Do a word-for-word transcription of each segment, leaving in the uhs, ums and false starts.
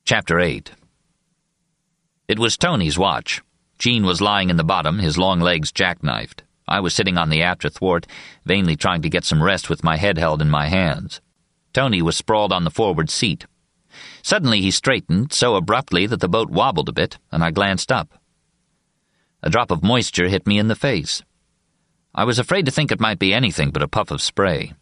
Chapter eight. It was Tony's watch. Gene was lying in the bottom, his long legs jackknifed. I was sitting on the after thwart, vainly trying to get some rest with my head held in my hands. Tony was sprawled on the forward seat. Suddenly he straightened, so abruptly that the boat wobbled a bit, and I glanced up. A drop of moisture hit me in the face. I was afraid to think it might be anything but a puff of spray.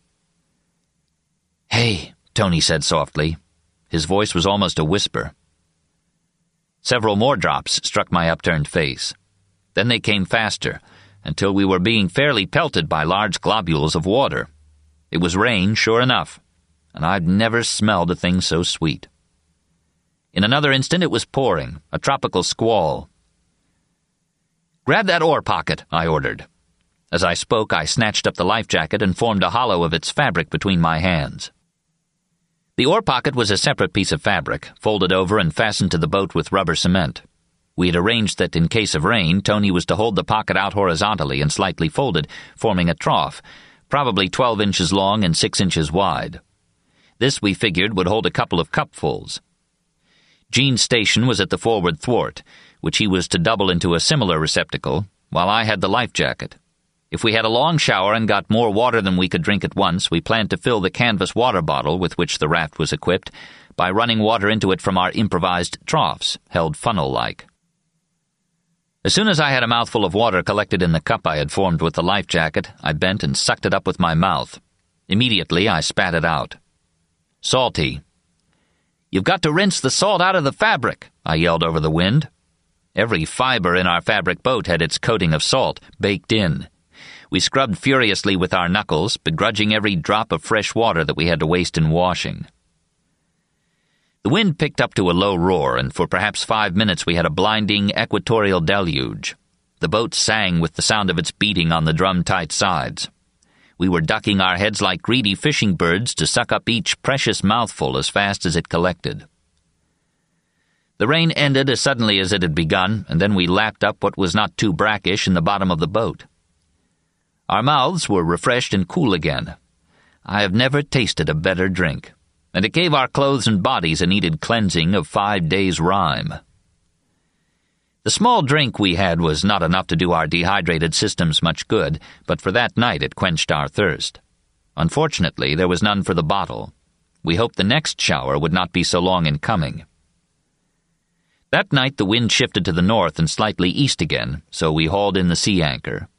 "Hey," Tony said softly. His voice was almost a whisper. Several more drops struck my upturned face. Then they came faster, until we were being fairly pelted by large globules of water. It was rain, sure enough, and I'd never smelled a thing so sweet. In another instant it was pouring, a tropical squall. "Grab that oar pocket," I ordered. As I spoke, I snatched up the life jacket and formed a hollow of its fabric between my hands. The oar pocket was a separate piece of fabric, folded over and fastened to the boat with rubber cement. We had arranged that in case of rain, Tony was to hold the pocket out horizontally and slightly folded, forming a trough, probably twelve inches long and six inches wide. This, we figured, would hold a couple of cupfuls. Gene's station was at the forward thwart, which he was to double into a similar receptacle, while I had the life jacket. If we had a long shower and got more water than we could drink at once, we planned to fill the canvas water bottle with which the raft was equipped by running water into it from our improvised troughs, held funnel-like. As soon as I had a mouthful of water collected in the cup I had formed with the life jacket, I bent and sucked it up with my mouth. Immediately I spat it out. Salty. "You've got to rinse the salt out of the fabric," I yelled over the wind. Every fiber in our fabric boat had its coating of salt, baked in. We scrubbed furiously with our knuckles, begrudging every drop of fresh water that we had to waste in washing. The wind picked up to a low roar, and for perhaps five minutes we had a blinding equatorial deluge. The boat sang with the sound of its beating on the drum-tight sides. We were ducking our heads like greedy fishing birds to suck up each precious mouthful as fast as it collected. The rain ended as suddenly as it had begun, and then we lapped up what was not too brackish in the bottom of the boat. Our mouths were refreshed and cool again. I have never tasted a better drink, and it gave our clothes and bodies a needed cleansing of five days' rime. The small drink we had was not enough to do our dehydrated systems much good, but for that night it quenched our thirst. Unfortunately, there was none for the bottle. We hoped the next shower would not be so long in coming. That night the wind shifted to the north and slightly east again, so we hauled in the sea anchor.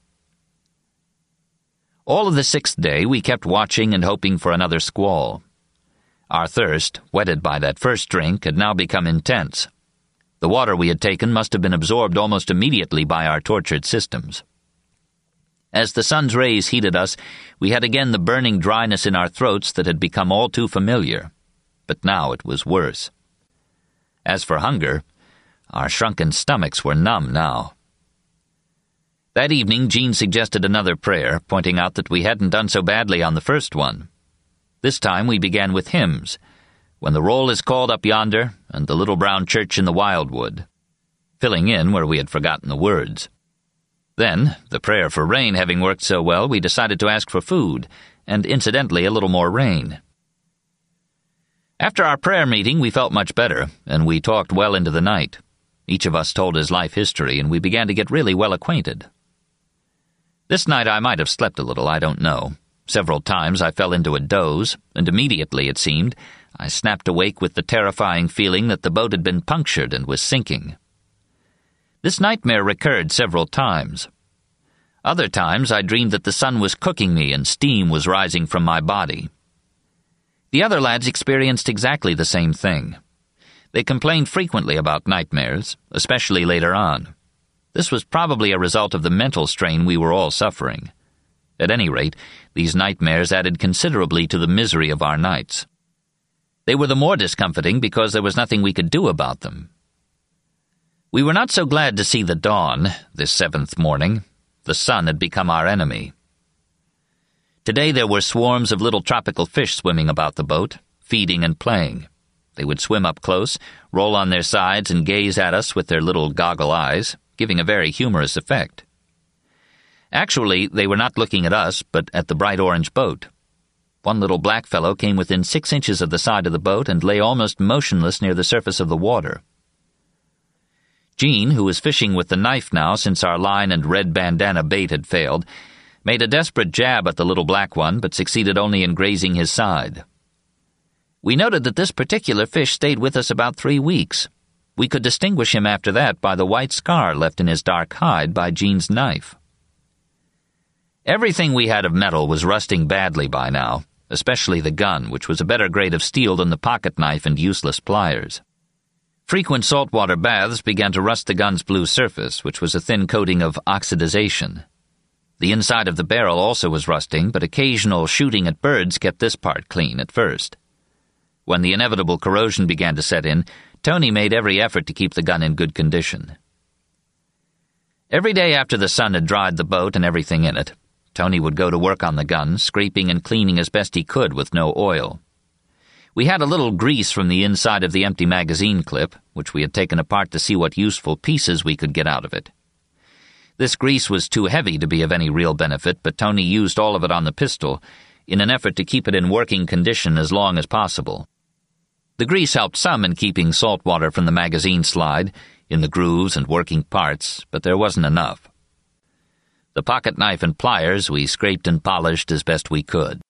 All of the sixth day we kept watching and hoping for another squall. Our thirst, whetted by that first drink, had now become intense. The water we had taken must have been absorbed almost immediately by our tortured systems. As the sun's rays heated us, we had again the burning dryness in our throats that had become all too familiar. But now it was worse. As for hunger, our shrunken stomachs were numb now. That evening, Gene suggested another prayer, pointing out that we hadn't done so badly on the first one. This time we began with hymns, "When the Roll is Called Up Yonder," and "The Little Brown Church in the Wildwood," filling in where we had forgotten the words. Then, the prayer for rain having worked so well, we decided to ask for food, and incidentally a little more rain. After our prayer meeting, we felt much better, and we talked well into the night. Each of us told his life history, and we began to get really well acquainted. This night I might have slept a little, I don't know. Several times I fell into a doze, and immediately, it seemed, I snapped awake with the terrifying feeling that the boat had been punctured and was sinking. This nightmare recurred several times. Other times I dreamed that the sun was cooking me and steam was rising from my body. The other lads experienced exactly the same thing. They complained frequently about nightmares, especially later on. This was probably a result of the mental strain we were all suffering. At any rate, these nightmares added considerably to the misery of our nights. They were the more discomforting because there was nothing we could do about them. We were not so glad to see the dawn, this seventh morning. The sun had become our enemy. Today there were swarms of little tropical fish swimming about the boat, feeding and playing. They would swim up close, roll on their sides, and gaze at us with their little goggle eyes, giving a very humorous effect. Actually, they were not looking at us, but at the bright orange boat. One little black fellow came within six inches of the side of the boat and lay almost motionless near the surface of the water. Jean, who was fishing with the knife now since our line and red bandana bait had failed, made a desperate jab at the little black one, but succeeded only in grazing his side. We noted that this particular fish stayed with us about three weeks. We could distinguish him after that by the white scar left in his dark hide by Jean's knife. Everything we had of metal was rusting badly by now, especially the gun, which was a better grade of steel than the pocket knife and useless pliers. Frequent saltwater baths began to rust the gun's blue surface, which was a thin coating of oxidization. The inside of the barrel also was rusting, but occasional shooting at birds kept this part clean at first. When the inevitable corrosion began to set in, Tony made every effort to keep the gun in good condition. Every day after the sun had dried the boat and everything in it, Tony would go to work on the gun, scraping and cleaning as best he could with no oil. We had a little grease from the inside of the empty magazine clip, which we had taken apart to see what useful pieces we could get out of it. This grease was too heavy to be of any real benefit, but Tony used all of it on the pistol in an effort to keep it in working condition as long as possible. The grease helped some in keeping salt water from the magazine slide, in the grooves and working parts, but there wasn't enough. The pocket knife and pliers we scraped and polished as best we could.